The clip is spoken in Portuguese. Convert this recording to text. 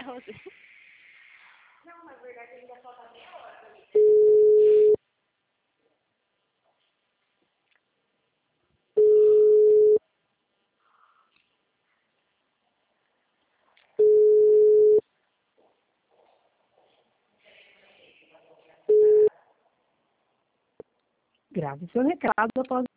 Rosê. Não, na verdade ainda falta meia hora pra mim. Grave seu recado após